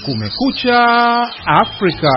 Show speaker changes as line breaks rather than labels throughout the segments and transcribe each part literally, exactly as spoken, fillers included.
Kumekucha Afrika.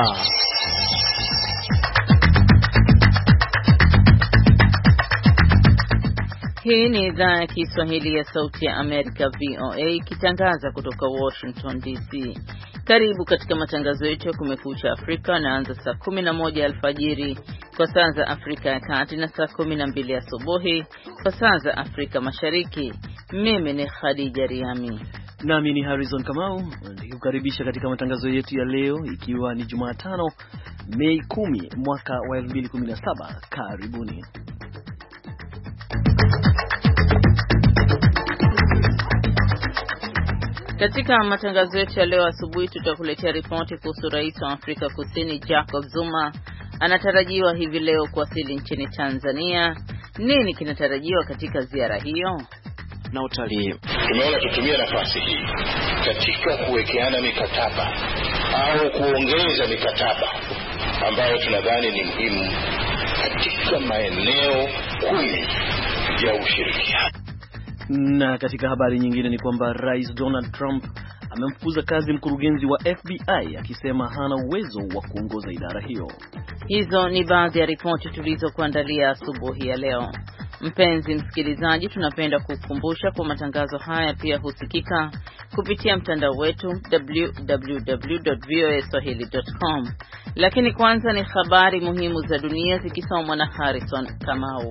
Hii ni idhaa ya Kiswahili ya Sauti ya Amerika V O A ikitangaza kutoka Washington D C. Karibu katika matangazo yetu ya Kumekucha Afrika, naanza saa kumi na moja alfajiri kwa saa za Afrika ya Kati na saa kumi na mbili asubuhi kwa saa za Afrika Mashariki. Mimi ni Khadija Riami.
Nami ni Harrison Kamau, nikukaribisha katika matangazo yetu ya leo ikiwa ni Jumatano Mei kumi mwaka wa elfu mbili kumi na saba. Karibuni.
Katika matangazo yetu ya leo asubuhi tutakuletea ripoti kuhusu Rais wa Afrika Kusini Jacob Zuma anatarajiwa hivi leo kuwasili nchini Tanzania. Nini kinatarajiwa katika ziara hiyo?
Na utalii.
Tumeona tutumie nafasi hii katika kuwekeana mikataba au kuongeza mikataba ambayo tunadhani ni muhimu katika maeneo kumi ya ushirikiano.
Na katika habari nyingine ni kwamba Rais Donald Trump amemfukuza kazi mkurugenzi wa F B I akisema hana uwezo wa kuongoza idara hiyo.
Hizo ni baadhi ya ripoti tulizokuandalia asubuhi ya leo. Mpenzi msikilizaji, tunapenda kukukumbusha kwa matangazo haya pia husikika kupitia mtandao wetu w w w dot voa swahili dot com. Lakini kwanza ni habari muhimu za dunia zikisomwa na Harrison Kamau.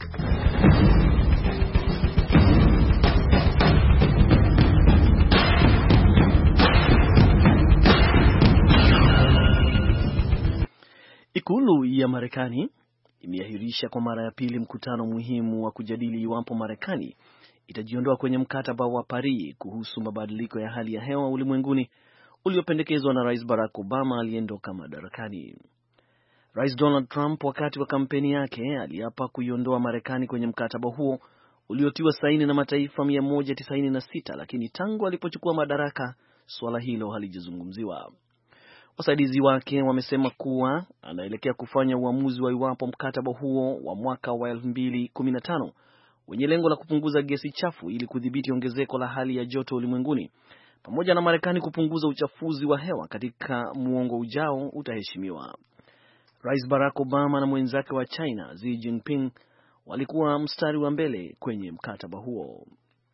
Ikulu ya Marekani imeahirisha kwa mara ya pili mkutano muhimu wa kujadili iwapo Marekani itajiondoa kwenye mkataba wa Paris kuhusu mabadiliko ya hali ya hewa ulimwenguni uliopendekezwa na Rais Barack Obama aliyeondoka madarakani. Rais Donald Trump wakati wa kampeni yake aliapa kuiondoa Marekani kwenye mkataba huo uliotiwa saini na mataifa mia moja tisaini na sita, lakini tangu alipochukua madaraka swala hilo halijazungumziwa. Wasaidizi wake wamesema kuwa anaelekea kufanya uamuzi wa iwapo mkataba huo wa mwaka wa elfu mbili kumi na tano wenye lengo la kupunguza gesi chafu ili kudhibiti ongezeko la hali ya joto ulimwenguni pamoja na Marekani kupunguza uchafuzi wa hewa katika muongo ujao utaheshimiwa. Rais Barack Obama na mwenzake wa China Xi Jinping walikuwa mstari wa mbele kwenye mkataba huo.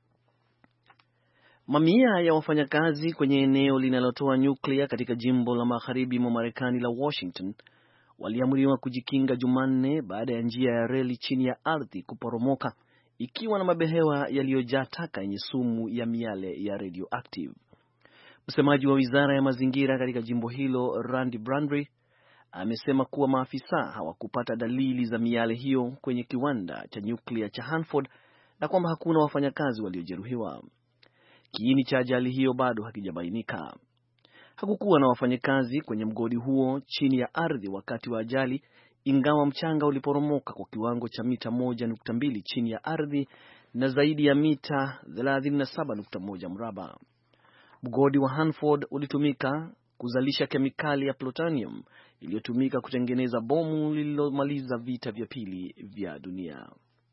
Mamia ya wafanyakazi kwenye eneo linalotoa nyuklia katika jimbo la magharibi mwa Marekani la Washington waliamriwa kujikinga Jumanne baada ya njia ya reli chini ya ardhi kuporomoka ikiwa na mabehewa yaliyojaa taka yenye sumu ya miale ya radioactive. Msemaji wa Wizara ya Mazingira katika jimbo hilo, Randy Brandry, amesema kuwa maafisa hawakupata dalili za miale hiyo kwenye kiwanda cha nyuklia cha Hanford na kwamba hakuna wafanyakazi waliojeruhiwa. Kiini cha ajali hiyo bado hakijabainika. Hakukuwa na wafanyakazi kwenye mgodi huo chini ya ardhi wakati wa ajali, ingawa mchanga uliporomoka kwa kiwango cha mita moja nukta mbili chini ya ardhi na zaidi ya mita thelathini na saba nukta moja mraba. Mgodi wa Hanford ulitumika kuzalisha kemikali ya plutonium iliyotumika kutengeneza bomu lililomaliza vita vya pili vya dunia.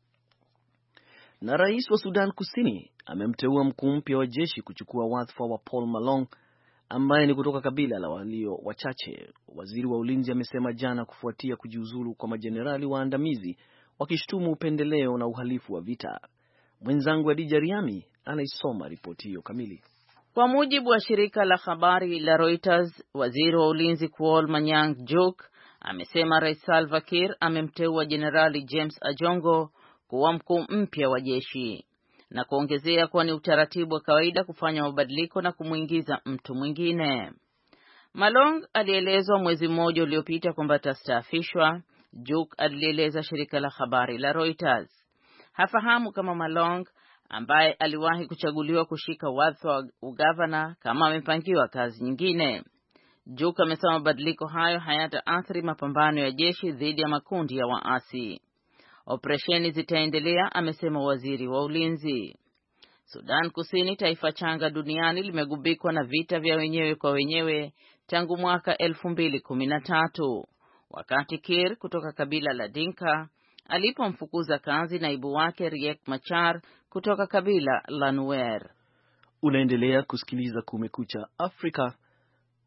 Na rais wa Sudan Kusini amemteua mkuu mpya wa jeshi kuchukua wadhifa wa Paul Malong ambaye ni kutoka kabila la walio wachache. Waziri wa ulinzi amesema jana kufuatia kujiuzulu kwa majenerali waandamizi wakishtumu upendeleo na uhalifu wa vita. Mwenzangu Adija Riami anaisoma ripoti hiyo kamili.
Kwa mujibu wa shirika la habari la Reuters, waziri wa ulinzi Kuol Manyang Juk amesema Rais Salva Kiir amemteua Jenerali James Ajongo kuwa mkuu mpya wa jeshi na kuongezea kuwa ni utaratibu wa kawaida kufanya mabadiliko na kumuingiza mtu mwingine. Malong alielezwa mwezi mmoja uliopita kwamba atastaafishwa. Juk alieleza shirika la habari la Reuters hafahamu kama Malong ambaye aliwahi kuchaguliwa kushika wadhifa wa ugavana kama amepangiwa kazi nyingine. Juk amesema mabadiliko hayo hayataathiri mapambano ya jeshi dhidi ya makundi ya waasi. Operesheni zitaendelea, amesema waziri wa ulinzi. Sudan Kusini, taifa changa duniani, limegubikwa na vita vya wenyewe kwa wenyewe tangu mwaka elfu mbili kumi na tatu. Wakati Kiir kutoka kabila la Dinka alipomfukuza kazi naibu wake Riek Machar kutoka kabila la Nuer.
Unaendelea kusikiliza Kumekucha Afrika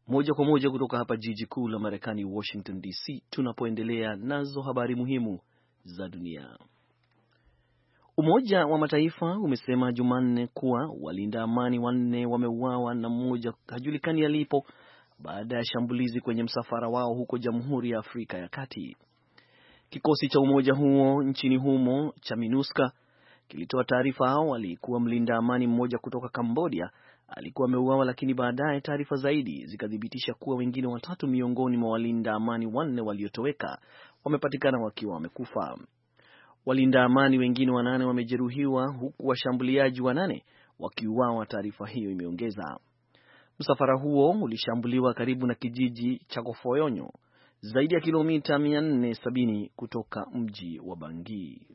Moja kwa moja kutoka hapa jiji kuu la Marekani, Washington D C, tunapoendelea nazo habari muhimu za dunia. Umoja wa Mataifa umesema Jumanne kuwa walinda amani wanne wameuawa na mmoja hajulikani alipo baada ya shambulizi kwenye msafara wao huko Jamhuri ya Afrika ya Kati. Kikosi cha umoja huo nchini humo cha MINUSCA kilitoa taarifa awali kuwa mlinda amani mmoja kutoka Cambodia alikuwa ameuawa, lakini baadaye taarifa zaidi zikathibitisha kuwa wengine watatu miongoni mwa walinda amani wanne waliotoweka wamepatikana wakiwa wamekufa. Walinda amani wengine wanane wamejeruhiwa huku washambuliaji wanane wakiuawa, taarifa hiyo imeongeza. Msafara huo ulishambuliwa karibu na kijiji cha Kofoyonyo, zaidi ya kilomita mia nne sabini kutoka mji wa Bangui.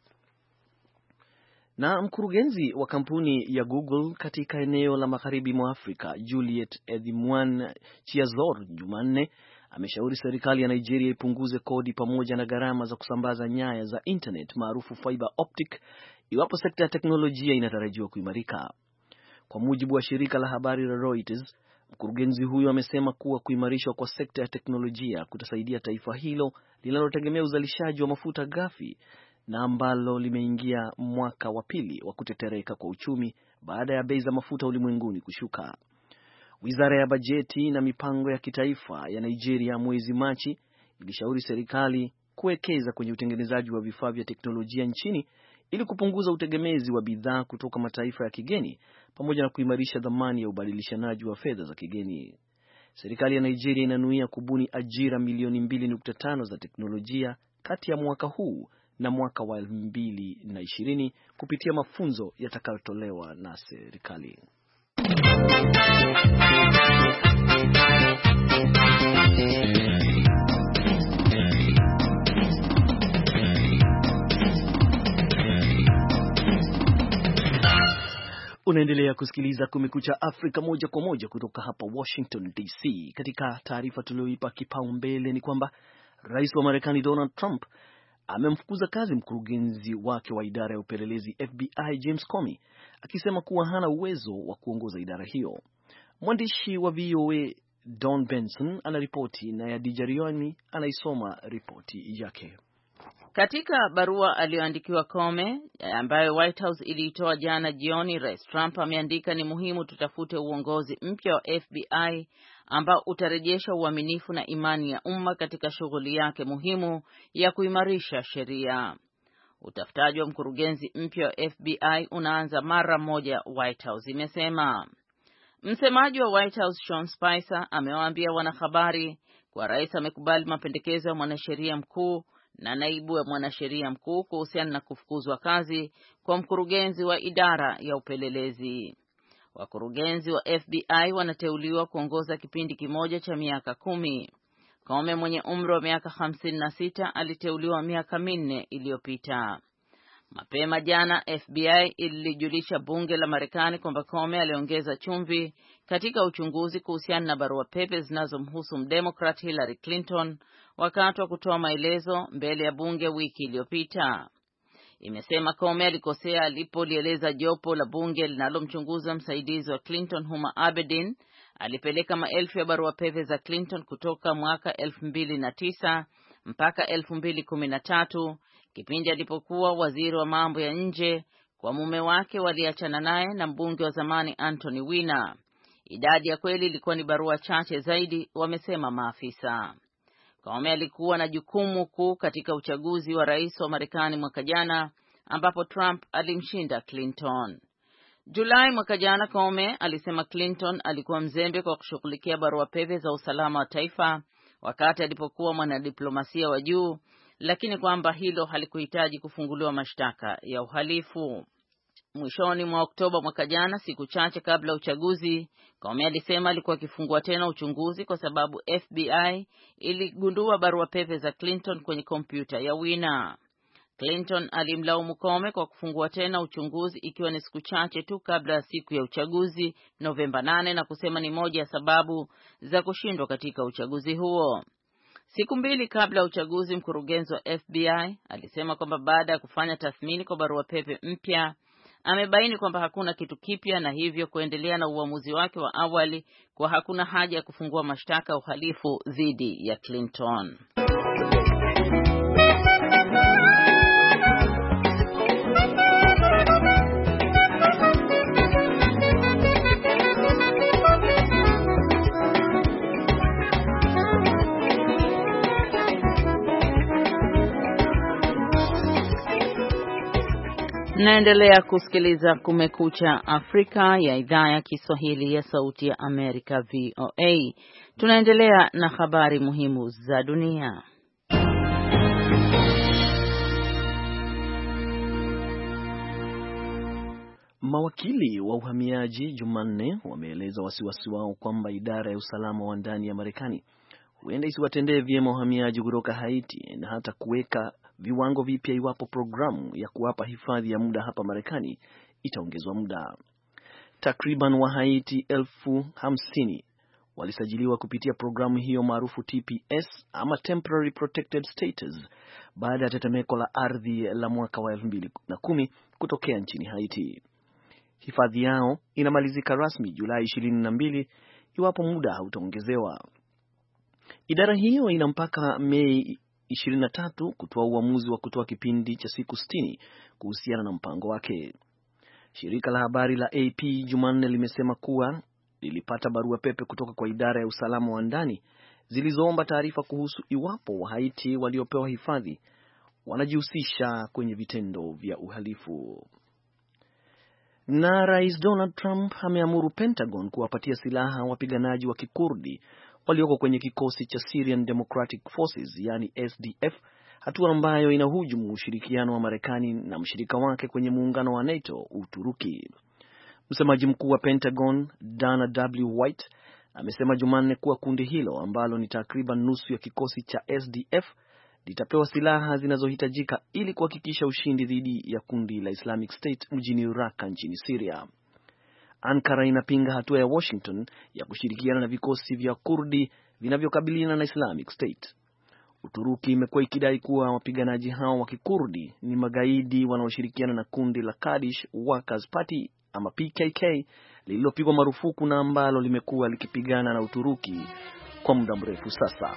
Na mkurugenzi wa kampuni ya Google katika eneo la magharibi mwa Afrika, Juliet Edimwan Chiazor, Jumanne ameshauri serikali ya Nigeria ipunguze kodi pamoja na gharama za kusambaza nyaya za internet maarufu fiber optic iwapo sekta ya teknolojia inatarajiwa kuimarika. Kwa mujibu wa shirika la habari la Reuters, mkurugenzi huyo amesema kuwa kuimarishwa kwa sekta ya teknolojia kutasaidia taifa hilo linalotegemea uzalishaji wa mafuta ghafi na ambalo limeingia mwaka wa pili wa kutetereka kwa uchumi baada ya bei za mafuta ulimwenguni kushuka. Wizara ya bajeti na mipango ya kitaifa ya Nigeria mwezi Machi ilishauri serikali kuwekeza kwenye utengenezaji wa vifaa vya teknolojia nchini ili kupunguza utegemezi wa bidhaa kutoka mataifa ya kigeni pamoja na kuimarisha dhamani ya ubadilishanaji wa fedha za kigeni. Serikali ya Nigeria inanuia kubuni ajira milioni mbili nukta tano za teknolojia kati ya mwaka huu na mwaka wa elfu mbili na ishirini kupitia mafunzo yatakayotolewa na serikali. Unaendelea kusikiliza Kumekucha Afrika moja kwa moja kutoka hapa Washington D C. Katika taarifa tulioipa kipaumbele ni kwamba Rais wa Marekani Donald Trump amemfukuza kazi mkurugenzi wake wa idara ya upelelezi F B I James Comey, akisema kuwa hana uwezo wa kuongoza idara hiyo. Mwandishi wa V O A Don Benson anaripoti na Yadija Rioni anaisoma ripoti yake.
Katika barua aliyoandikiwa Comey ambayo White House iliitoa jana jioni, Rais Trump ameandika ni muhimu tutafute uongozi mpya wa F B I ambao utarejesha uaminifu na imani ya umma katika shughuli yake muhimu ya kuimarisha sheria. Utafutaji wa mkurugenzi mpya wa F B I unaanza mara moja, White House imesema. Msemaji wa White House Sean Spicer amewaambia wanahabari kwa rais amekubali mapendekezo ya mwanasheria mkuu na naibu wa mwanasheria mkuu kuhusiana na kufukuzwa kazi kwa mkurugenzi wa idara ya upelelezi. Wakurugenzi wa F B I wanateuliwa kuongoza kipindi kimoja cha miaka kumi. Comey mwenye umri wa miaka hamsini na sita aliteuliwa miaka minne iliyopita. Mapema jana F B I ilijulisha bunge la Marekani kwamba Comey aliongeza chumvi katika uchunguzi kuhusiana na barua pepe zinazomhusu mdemokrat Hillary Clinton wakati wa kutoa maelezo mbele ya bunge wiki iliyopita. Imesema Comey alikosea alipolieleza jopo la bunge linalomchunguza msaidizi wa Clinton Huma Abedin alipeleka maelfu ya barua pepe za Clinton kutoka mwaka elfu mbili na tisa mpaka elfu mbili kumi na tatu, kipindi alipokuwa waziri wa mambo ya nje, kwa mume wake waliachana naye na mbunge wa zamani Anthony Weiner. Idadi ya kweli ilikuwa ni barua chache zaidi, wamesema maafisa. Comey alikuwa na jukumu kuu katika uchaguzi wa rais wa Marekani mwaka jana ambapo Trump alimshinda Clinton. Julai mwaka jana Comey alisema Clinton alikuwa mzembe kwa kushughulikia barua pepe za usalama wa taifa wakati alipokuwa mwanadiplomasia wa juu, lakini kwamba hilo halikuhitaji kufunguliwa mashtaka ya uhalifu. Mwishoni mwa Oktoba mwaka jana, siku chache kabla uchaguzi, Comey alisema alikuwa akifungua tena uchunguzi kwa sababu F B I iligundua barua pepe za Clinton kwenye kompyuta ya Weiner. Clinton alimlaumu Comey kwa kufungua tena uchunguzi ikiwa ni siku chache tu kabla ya siku ya uchaguzi Novemba nane, na kusema ni moja ya sababu za kushindwa katika uchaguzi huo. Siku mbili kabla ya uchaguzi, mkurugenzi wa F B I alisema kwamba baada ya kufanya tathmini kwa barua pepe mpya, amebaini kwamba hakuna kitu kipya na hivyo kuendelea na uamuzi wake wa awali kwa hakuna haja ya kufungua mashtaka ya uhalifu dhidi ya Clinton. Naendelea kusikiliza Kumekucha Afrika ya idhaa ya Kiswahili ya Sauti ya Amerika V O A. Tunaendelea na habari muhimu za dunia.
Mawakili wa uhamiaji Jumanne wameeleza wasiwasi wao kwamba idara ya usalama wa ndani ya Marekani huenda isiwatendee vyema wahamiaji kutoka Haiti na hata kuweka viwango vipya iwapo programu ya kuwapa hifadhi ya muda hapa Marekani itaongezwa muda. Takriban wa Haiti elfu hamsini walisajiliwa kupitia programu hiyo maarufu T P S ama Temporary Protected Status baada ya tetemeko la ardhi la mwaka wa elfu mbili na kumi kutokea nchini Haiti. Hifadhi yao inamalizika rasmi Julai ishirini na mbili iwapo muda hautaongezewa. Idara hiyo ina mpaka Mei ishirini na tatu kutoa uamuzi wa kutoa kipindi cha siku sitini kuhusiana na mpango wake. Shirika la habari la A P Jumanne limesema kuwa lilipata barua pepe kutoka kwa idara ya usalama wa ndani zilizoomba taarifa kuhusu iwapo Wahaiti waliopewa hifadhi wanajihusisha kwenye vitendo vya uhalifu. Na Rais Donald Trump ameamuru Pentagon kuwapatia silaha wapiganaji wa Kikurdi walioko kwenye kikosi cha Syrian Democratic Forces yani S D F, hatua ambayo inahujumu ushirikiano wa Marekani na mshirika wake kwenye muungano wa NATO, Uturuki. Msemaji mkuu wa Pentagon, Dana W. White, amesema Jumanne kuwa kundi hilo ambalo ni takriban nusu ya kikosi cha S D F litapewa silaha zinazohitajika ili kuhakikisha ushindi dhidi ya kundi la Islamic State mjini Raqqa nchini Syria. Ankara inapinga hatua ya Washington ya kushirikiana na vikosi vya Kurdi vinavyokabiliana na Islamic State. Uturuki imekuwa ikidai kuwa wapiganaji hao wa Kikurdi ni magaidi wanaoshirikiana na kundi la Kurdish Workers Party ama P K K lililopigwa marufuku na ambalo limekuwa likipigana na Uturuki kwa muda mrefu sasa.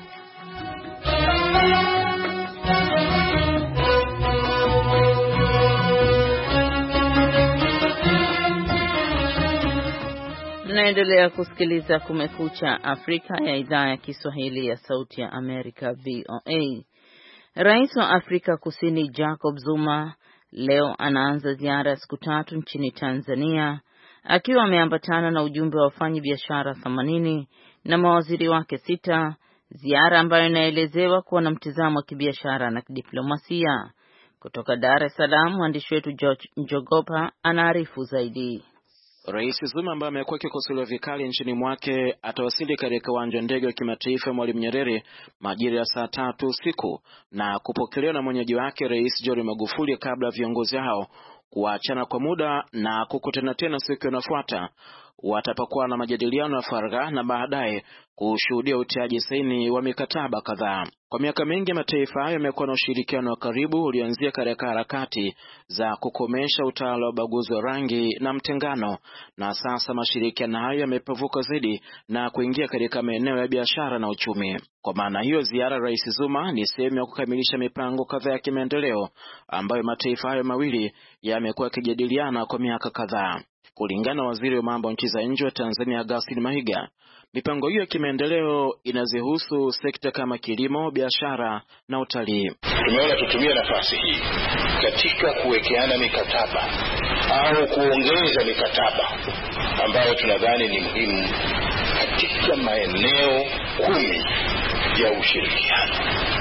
Tunaendelea kusikiliza Kumekucha Afrika ya idhaa ya Kiswahili ya Sauti ya Amerika V O A. Rais wa Afrika Kusini Jacob Zuma leo anaanza ziara ya siku tatu nchini Tanzania akiwa ameambatana na ujumbe wa wafanyabiashara themanini na mawaziri wake sita, ziara ambayo inaelezewa kuwa na mtizamo wa kibiashara na kidiplomasia. Kutoka Dar es Salaam, mwandishi wetu George Njogopa anaarifu zaidi.
Rais Zuma ambaye amekuwa akikosolewa vikali nchini mwake atawasili katika uwanja wa ndege wa kimataifa Mwalimu Nyerere majira ya saa tatu usiku na kupokelewa na mwenyeji wake Rais John Magufuli kabla viongozi hao kuachana kwa muda na kukutana tena siku inayofuata. Watapakuwa na majadiliano ya faragha na baadaye kushuhudia utiaji saini wa mikataba kadhaa. Kwa miaka mingi mataifa hayo yamekuwa na ushirikiano wa karibu ulioanzia katika harakati za kukomesha utawala wa ubaguzi wa rangi na mtengano, na sasa mashirikiano hayo yamepavuka zaidi na kuingia katika maeneo ya biashara na uchumi. Kwa maana hiyo, ziara Rais Zuma ni sehemu ya kukamilisha mipango kadhaa ya kimaendeleo ambayo mataifa hayo mawili yamekuwa yakijadiliana kwa miaka kadhaa. Kulingana na waziri wa mambo nchi za nje wa Tanzania Augustine Mahiga, mipango hiyo ya kimaendeleo inazihusu sekta kama kilimo, biashara na utalii.
Tumeona tutumie nafasi hii katika kuwekeana mikataba au kuongeza mikataba ambayo tunadhani ni muhimu katika maeneo kumi ya ushirikiano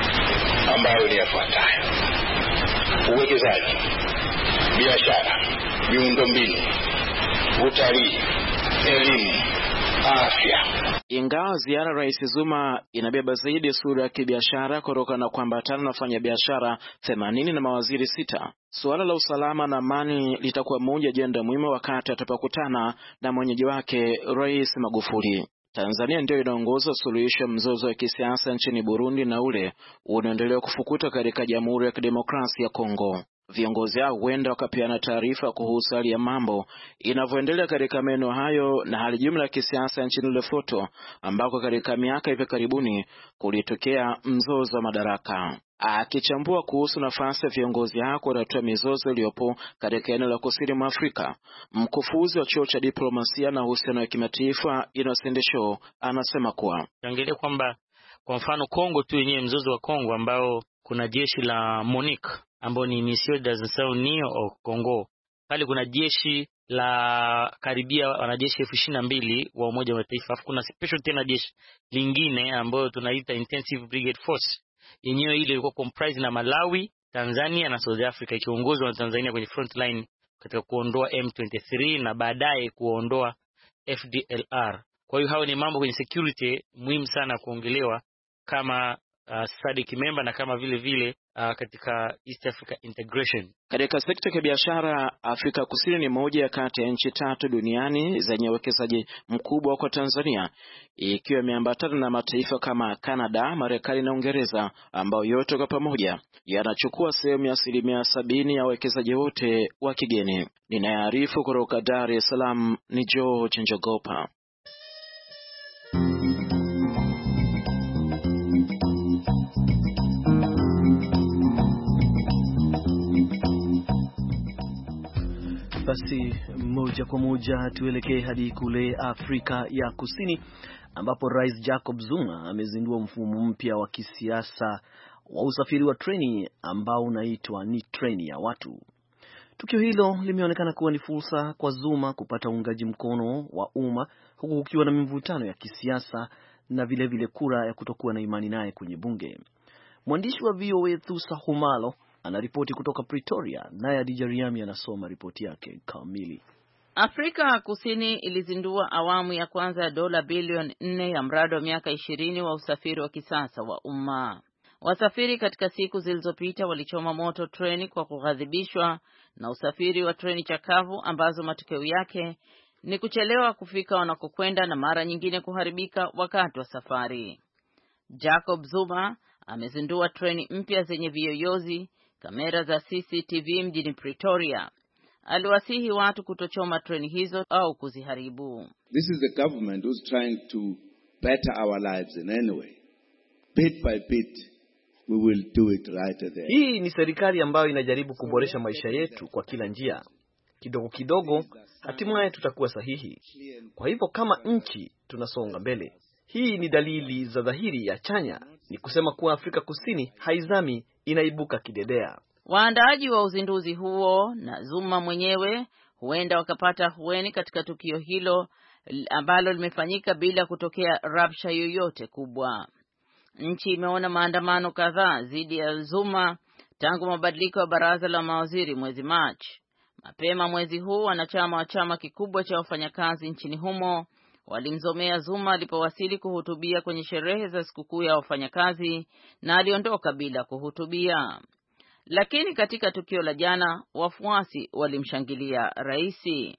ambayo ni yafuatayo: uwekezaji, biashara, miundombinu, utalii, elimu, afya.
Ingawa ziara Rais Zuma inabeba zaidi sura ya kibiashara kutokana na kuambatana na wafanyabiashara themanini na mawaziri sita, suala la usalama na amani litakuwa moja ajenda muhimu wakati atapokutana na mwenyeji wake Rais Magufuli. Tanzania ndio inaongoza suluhisho mzozo wa kisiasa nchini Burundi na ule unaendelea kufukuta katika Jamhuri ya Kidemokrasia ya Kongo. viongozi hao huenda wakapeana taarifa kuhusu hali ya mambo inavyoendelea katika maeneo hayo na hali jumla ya kisiasa nchini Lesotho, ambako katika miaka hivi karibuni kulitokea mzozo wa madaraka. Akichambua kuhusu nafasi ya viongozi hao kutatua mizozo iliyopo katika eneo la kusini mwa Afrika, mkufunzi wa chuo cha diplomasia na uhusiano wa kimataifa Innocent Show anasema kuwa
angalia kwamba kwa mfano Kongo tu yenyewe, mzozo wa Kongo ambao kuna jeshi la MONUC ambao ni Mission des Unies au Congo, pale kuna jeshi la karibia wanajeshi elfu ishirini na mbili wa Umoja wa Mataifa, afu kuna special tena jeshi lingine ambayo tunaita Intensive Brigade Force, yenyewe ile ilikuwa comprised na Malawi, Tanzania na South Africa, ikiongozwa na Tanzania kwenye front line katika kuondoa M ishirini na tatu na baadaye kuondoa F D L R. Kwa hiyo hao ni mambo kwenye security muhimu sana kuongelewa kama uh, S A D C member na kama vile vile uh, katika East Africa integration.
Katika sekta ya biashara, Afrika Kusini ni moja kati ya nchi tatu duniani zenye uwekezaji mkubwa kwa Tanzania, ikiwa imeambatana na mataifa kama Canada, Marekani na Uingereza, ambao yote kwa pamoja yanachukua sehemu ya asilimia sabini ya uwekezaji wote wa kigeni. Ninaarifu kutoka Dar es Salaam ni George Njogopa.
Basi moja kwa moja tuelekee hadi kule Afrika ya Kusini, ambapo Rais Jacob Zuma amezindua mfumo mpya wa kisiasa wa usafiri wa treni ambao unaitwa ni treni ya watu. Tukio hilo limeonekana kuwa ni fursa kwa Zuma kupata uungaji mkono wa umma, huku kukiwa na mivutano ya kisiasa na vile vile kura ya kutokuwa na imani naye kwenye bunge. Mwandishi wa V O A Thusa Humalo anaripoti kutoka Pretoria, naye Adija Riami anasoma ripoti yake kamili.
Afrika Kusini ilizindua awamu ya kwanza ya dola bilioni nne ya mradi wa miaka ishirini wa usafiri wa kisasa wa umma. Wasafiri katika siku zilizopita walichoma moto treni kwa kughadhibishwa na usafiri wa treni chakavu ambazo matokeo yake ni kuchelewa kufika wanakokwenda na mara nyingine kuharibika wakati wa safari. Jacob Zuma amezindua treni mpya zenye viyoyozi, kamera za C C T V mjini Pretoria. Aliwasihi watu kutochoma treni hizo au kuziharibu.
This is the government who's trying to better our lives in any way. Bit by bit we will do it right there.
Hii ni serikali ambayo inajaribu kuboresha maisha yetu kwa kila njia. Kidogo kidogo hatimaye tutakuwa sahihi. Kwa hivyo kama nchi tunasonga mbele. Hii ni dalili za dhahiri ya chanya, ni kusema kuwa Afrika Kusini haizami, inaibuka kidedea.
Waandaaji wa uzinduzi huo na Zuma mwenyewe huenda wakapata hueni katika tukio hilo ambalo limefanyika bila kutokea rabsha yoyote kubwa. Nchi imeona maandamano kadhaa dhidi ya Zuma tangu mabadiliko ya baraza la mawaziri mwezi Machi. Mapema mwezi huu wanachama wa chama kikubwa cha wafanyakazi nchini humo walimzomea Zuma alipowasili kuhutubia kwenye sherehe za sikukuu ya wafanyakazi na aliondoka bila kuhutubia. Lakini katika tukio la jana, wafuasi walimshangilia raisi.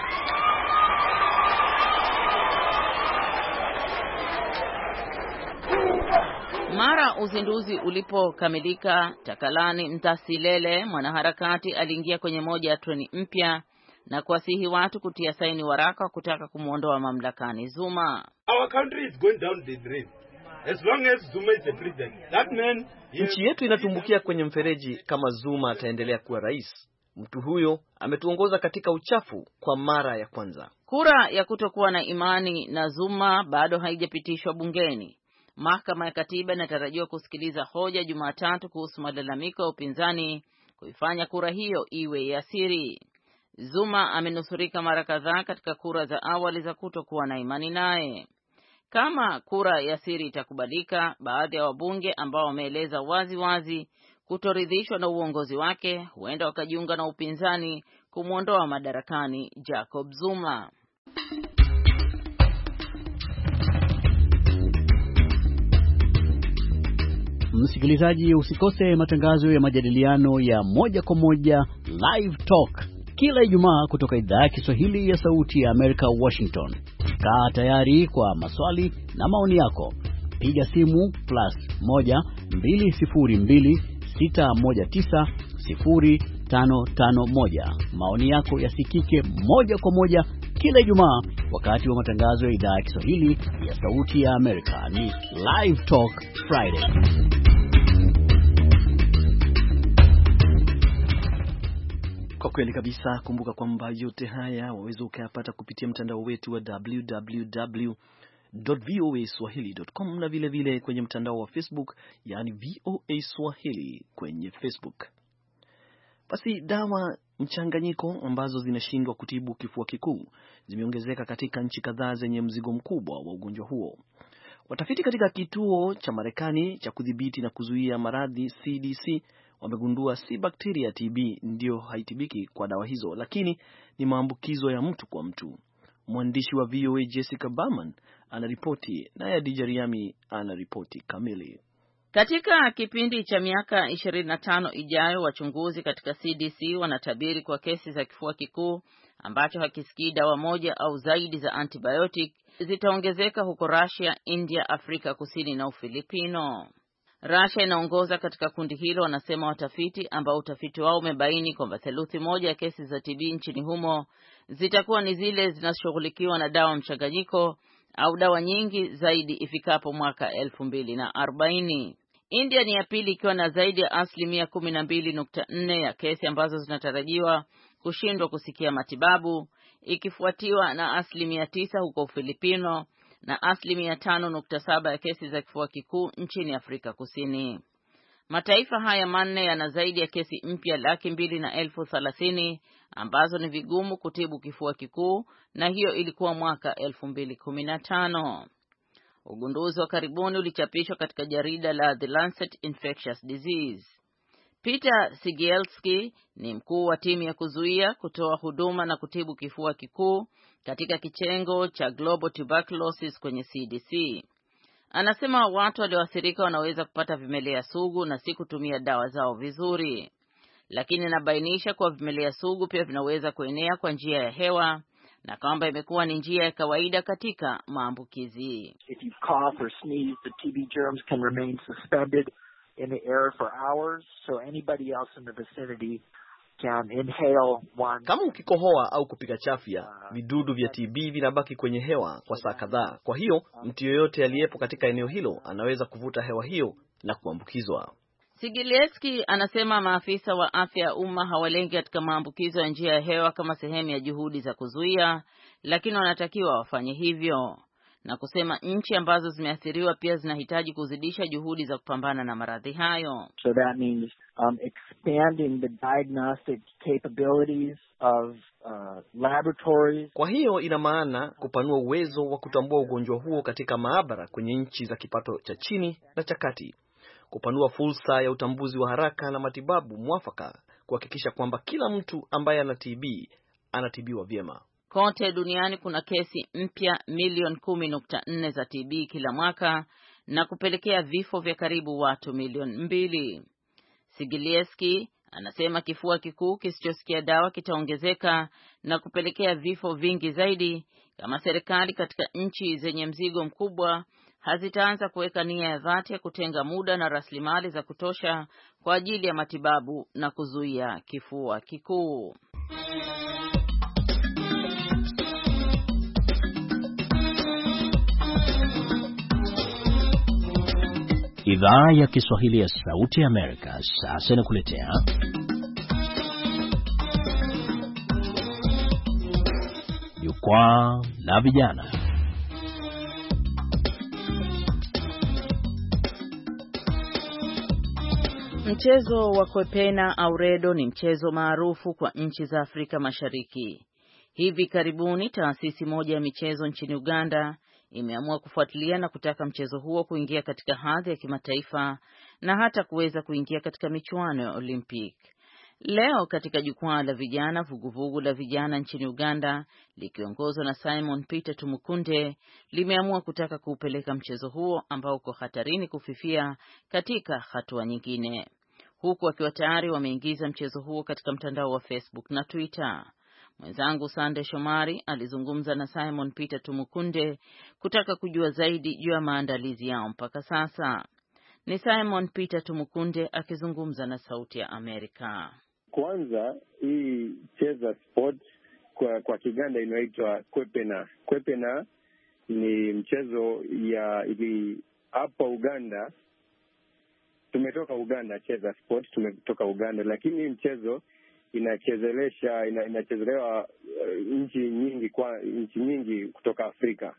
Mara uzinduzi ulipokamilika, Takalani Mtasilele, mwanaharakati, aliingia kwenye moja ya treni mpya na kuwasihi watu kutia saini waraka wa kutaka kumuondoa mamlakani Zuma.
Our country is going down the drain. As long as Zuma is the president. That man,
nchi yetu inatumbukia kwenye mfereji kama Zuma ataendelea kuwa rais. Mtu huyo ametuongoza katika uchafu kwa mara ya kwanza.
Kura ya kutokuwa na imani na Zuma bado haijapitishwa bungeni. Mahakama ya Katiba inatarajiwa kusikiliza hoja Jumatatu kuhusu malalamiko ya upinzani kuifanya kura hiyo iwe ya siri. Zuma amenusurika mara kadhaa katika kura za awali za kutokuwa na imani naye. Kama kura ya siri itakubalika, baadhi ya wabunge ambao wameeleza wazi wazi kutoridhishwa na uongozi wake huenda wakajiunga na upinzani kumuondoa madarakani Jacob Zuma.
Msikilizaji, usikose matangazo ya majadiliano ya moja kwa moja Live Talk kila Ijumaa kutoka idhaa ya Kiswahili ya Sauti ya Amerika, Washington. Kaa tayari kwa maswali na maoni yako. Piga simu plus moja mbili sifuri mbili sita moja tisa sifuri tano tano moja. Maoni yako yasikike moja kwa moja kila Ijumaa wakati wa matangazo ya idhaa ya Kiswahili ya Sauti ya Amerika. Ni Live Talk Friday.
Kwa kweli kabisa, kumbuka kwamba yote haya waweza ukayapata kupitia mtandao wetu wa w w w dot voa swahili dot com na vile vile kwenye mtandao wa Facebook, yani V O A Swahili kwenye Facebook. Basi dawa mchanganyiko ambazo zinashindwa kutibu kifua kikuu zimeongezeka katika nchi kadhaa zenye mzigo mkubwa wa ugonjwa huo. Watafiti katika kituo cha Marekani cha kudhibiti na kuzuia maradhi C D C wamegundua si bakteria T B ndio haitibiki kwa dawa hizo, lakini ni maambukizo ya mtu kwa mtu. Mwandishi wa V O A Jessica Berman anaripoti na ya Dijariami anaripoti kamili.
Katika kipindi cha miaka ishirini na tano ijayo, wachunguzi katika C D C wanatabiri kwa kesi za kifua kikuu ambacho hakisikii dawa moja au zaidi za antibiotic zitaongezeka huko Russia, India, Afrika Kusini na Ufilipino. Russia inaongoza katika kundi hilo, wanasema watafiti, ambao utafiti wao umebaini kwamba theluthi moja ya kesi za T B nchini humo zitakuwa ni zile zinashughulikiwa na dawa mchanganyiko au dawa nyingi zaidi ifikapo mwaka elfu mbili na arobaini. India ni ya pili ikiwa na zaidi ya asilimia kumi na mbili nukta nne ya kesi ambazo zinatarajiwa kushindwa kusikia matibabu, ikifuatiwa na asilimia tisa huko Ufilipino na asilimia tano nukta saba ya kesi za kifua kikuu nchini Afrika Kusini. Mataifa haya manne yana zaidi ya kesi mpya laki mbili na elfu thelathini ambazo ni vigumu kutibu kifua kikuu, na hiyo ilikuwa mwaka elfu mbili kumi na tano. Ugunduzi wa karibuni ulichapishwa katika jarida la The Lancet Infectious Disease. Peter Sigielski ni mkuu wa timu ya kuzuia, kutoa huduma na kutibu kifua kikuu katika kitengo cha Global Tuberculosis kwenye C D C. Anasema watu walioathirika wanaweza kupata vimelea sugu na si kutumia dawa zao vizuri, lakini anabainisha kuwa vimelea sugu pia vinaweza kuenea kwa njia ya hewa na kwamba imekuwa ni njia ya kawaida katika maambukizi.
If you cough or sneeze, the T B germs can remain suspended in the air for hours, so anybody else in the vicinity can inhale one.
Kama ukikohoa au kupiga chafya, vidudu vya T B vinabaki kwenye hewa kwa saa kadhaa. Kwa hiyo mtu yeyote aliyepo katika eneo hilo anaweza kuvuta hewa hiyo na kuambukizwa.
Sigielski anasema maafisa wa afya ya umma hawalengi katika maambukizo ya njia ya hewa kama sehemu ya juhudi za kuzuia, lakini wanatakiwa wafanye hivyo, na kusema nchi ambazo zimeathiriwa pia zinahitaji kuzidisha juhudi za kupambana na maradhi hayo.
So that means um, expanding the diagnostic capabilities of uh, laboratories.
Kwa hiyo ina maana kupanua uwezo wa kutambua ugonjwa huo katika maabara kwenye nchi za kipato cha chini na cha kati, kupanua fursa ya utambuzi wa haraka na matibabu mwafaka, kuhakikisha kwamba kila mtu ambaye ana T B anatibiwa vyema.
Kote duniani kuna kesi mpya milioni kumi nukta nne za T B kila mwaka na kupelekea vifo vya karibu watu milioni mbili. Sigielski anasema kifua kikuu kisichosikia dawa kitaongezeka na kupelekea vifo vingi zaidi kama serikali katika nchi zenye mzigo mkubwa hazitaanza kuweka nia ya dhati ya kutenga muda na rasilimali za kutosha kwa ajili ya matibabu na kuzuia kifua kikuu.
Idhaa ya Kiswahili ya Sauti ya Amerika sasa inakuletea Jukwaa la Vijana.
Mchezo wa kwepena au redo ni mchezo maarufu kwa nchi za Afrika Mashariki. Hivi karibuni taasisi moja ya michezo nchini Uganda imeamua kufuatilia na kutaka mchezo huo kuingia katika hadhi ya kimataifa na hata kuweza kuingia katika michuano ya Olympic. Leo katika jukwaa la vijana, vuguvugu la vijana nchini Uganda likiongozwa na Simon Peter Tumukunde limeamua kutaka kuupeleka mchezo huo ambao uko hatarini kufifia katika hatua nyingine, huku wakiwa tayari wameingiza mchezo huo katika mtandao wa Facebook na Twitter. Mwenzangu Sande Shomari alizungumza na Simon Peter Tumukunde kutaka kujua zaidi juu ya maandalizi yao mpaka sasa. Ni Simon Peter Tumukunde akizungumza na Sauti ya Amerika.
Kwanza hii cheza sport kwa kwa Kiganda inaitwa kwepena. Kwepena ni mchezo ya ili hapa Uganda. Tumetoka Uganda, cheza sport tumetoka Uganda, lakini mchezo inachezelesha ina, inachezelewa uh, nchi nyingi kwa nchi nyingi kutoka Afrika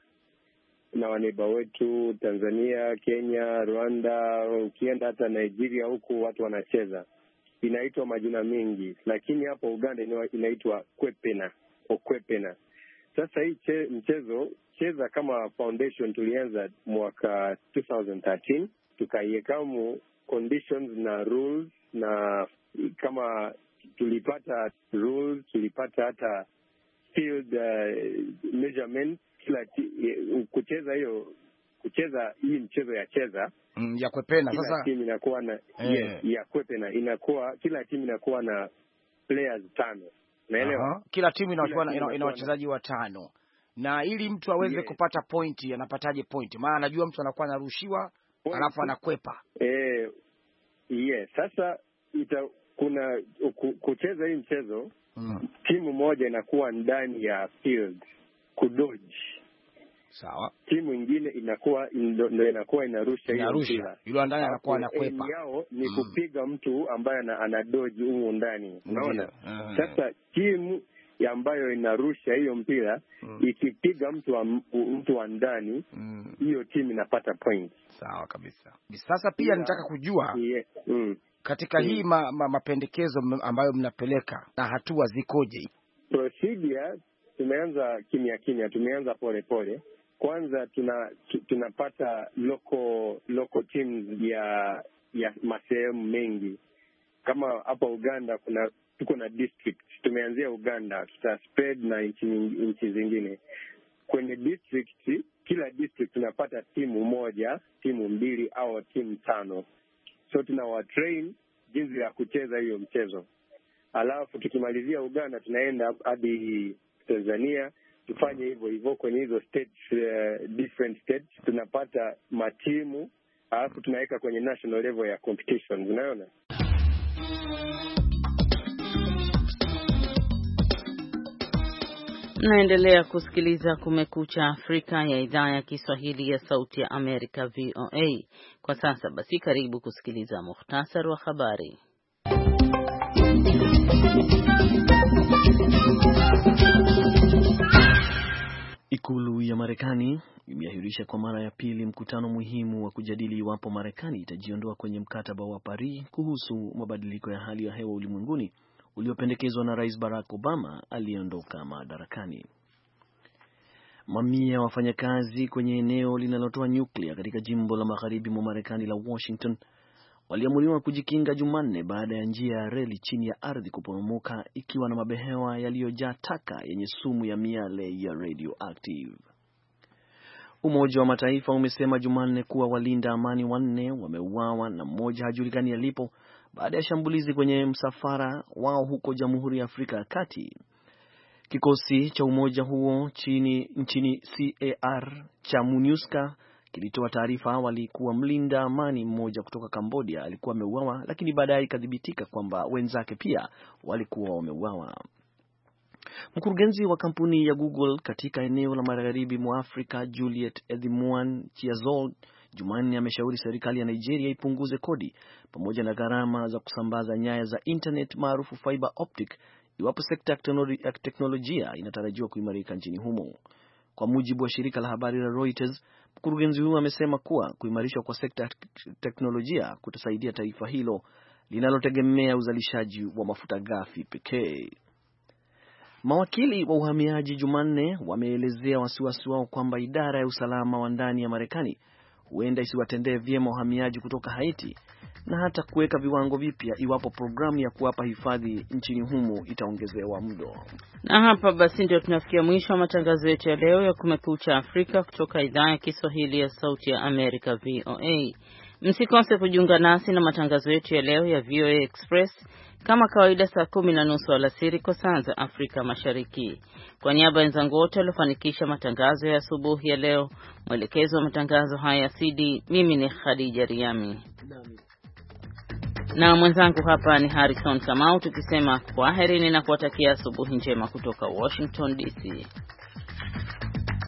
na waneba wetu Tanzania, Kenya, Rwanda, ukienda hata Nigeria huku watu wanacheza. Inaitwa majina mengi, lakini hapa Uganda inaitwa kwepena au kwepena. Sasa hii che, mchezo cheza kama foundation tulianza mwaka two thousand thirteen, tukaiwekamu conditions na rules, na kama tulipata rules, tulipata hata field uh, measurement kila uh, kucheza hiyo kucheza hii mchezo ya cheza
mm, ya kwepena.
Sasa kila timu inakuwa na eh. yes, ya kwepena inakuwa kila timu inakuwa na players tano. Naelewa?
Uh-huh. Kila timu inakuwa na ina, ina wachezaji watano. Na ili mtu aweze yes. kupata pointi, anapataje pointi? Maana anajua mtu anakuwa anarushiwa alafu anakwepa.
Eh yes, sasa ita, kuna kucheza hii mchezo mm. timu moja inakuwa ndani ya field kudodge.
Sawa.
Timu nyingine inakuwa ndio inakuwa inarusha hiyo mpira.
Yule ndani anakuwa anakwepa.
Yao ni mm. kupiga mtu ambaye ana dodge huko ndani. Unaona? Uh-huh. Sasa timu ya ambayo inarusha hiyo mpira mm. ikipiga mtu wa, mtu wa ndani hiyo mm. timu inapata point.
Sawa kabisa. Sasa pia yeah. nitaka kujua
yeah. mm.
katika mm. hii ma, ma, mapendekezo ambayo mnapeleka na hatua zikoje?
Procedure tumeanza kimya kimya, tumeanza pole pole. Kwanza tuna tunapata local local teams ya ya masehemu mengi. Kama hapa Uganda kuna tuko na district, tumeanzia Uganda, tuta spread na nchi nchi zingine. Kwenye district, kila district tunapata timu moja, timu mbili au timu tano. So tunawa train jinsi ya kucheza hiyo mchezo. Alafu tukimalizia Uganda tunaenda hadi Tanzania, tufanye hivyo hivyo kwenye hizo states, uh, different states tunapata matimu, alafu tunaweka kwenye national level ya competition. Unaona?
Naendelea kusikiliza Kumekucha Afrika ya idhaa ya Kiswahili ya Sauti ya Amerika V O A. Kwa sasa basi karibu kusikiliza muhtasari wa habari.
Ikulu ya Marekani imeahirisha kwa mara ya pili mkutano muhimu wa kujadili iwapo Marekani itajiondoa kwenye mkataba wa Paris kuhusu mabadiliko ya hali ya hewa ulimwenguni uliopendekezwa na Rais Barack Obama aliyeondoka madarakani. Mamia ya wafanyakazi kwenye eneo linalotoa nyuklia katika jimbo la magharibi mwa Marekani la Washington waliamuriwa kujikinga Jumanne baada ya njia ya reli chini ya ardhi kuporomoka ikiwa na mabehewa yaliyojaa taka yenye sumu ya miale ya radioactive. Umoja wa Mataifa umesema Jumanne kuwa walinda amani wanne wameuawa na mmoja hajulikani alipo baada ya shambulizi kwenye msafara wao huko Jamhuri ya Afrika ya Kati. Kikosi cha umoja huo chini nchini C A R cha MONUSCO kilitoa taarifa awali kuwa mlinda amani mmoja kutoka Cambodia alikuwa ameuawa, lakini baadaye ikadhibitika kwamba wenzake pia walikuwa wameuawa. Mkurugenzi wa kampuni ya Google katika eneo la magharibi mwa Afrika, Juliet Edhimuan Chiazol, Jumanne ameshauri serikali ya Nigeria ipunguze kodi pamoja na gharama za kusambaza nyaya za internet maarufu fiber optic iwapo sekta ya teknolojia inatarajiwa kuimarika nchini humo. Kwa mujibu wa shirika la habari la Reuters, mkurugenzi huyo amesema kuwa kuimarishwa kwa sekta ya teknolojia kutasaidia taifa hilo linalotegemea uzalishaji wa mafuta ghafi pekee. Mawakili wa uhamiaji Jumanne wameelezea wasiwasi wao kwamba idara ya usalama wa ndani ya Marekani huenda isiwatendee vyema wahamiaji kutoka Haiti na hata kuweka viwango vipya iwapo programu ya kuwapa hifadhi nchini humo itaongezewa muda.
Na hapa basi ndio tunafikia mwisho wa matangazo yetu ya leo ya Kumekucha Afrika kutoka idhaa ya Kiswahili ya Sauti ya Amerika V O A. Msikose kujiunga nasi na matangazo yetu ya leo ya V O A Express kama kawaida saa kumi na nusu alasiri kwa saa za Afrika Mashariki. Kwa niaba ya wenzangu wote waliofanikisha matangazo ya asubuhi ya leo, mwelekezo wa matangazo haya C D, mimi ni Khadija Riami. na mwenzangu hapa ni Harrison Kamau, tukisema kwaherini na kuwatakia asubuhi njema kutoka Washington D C.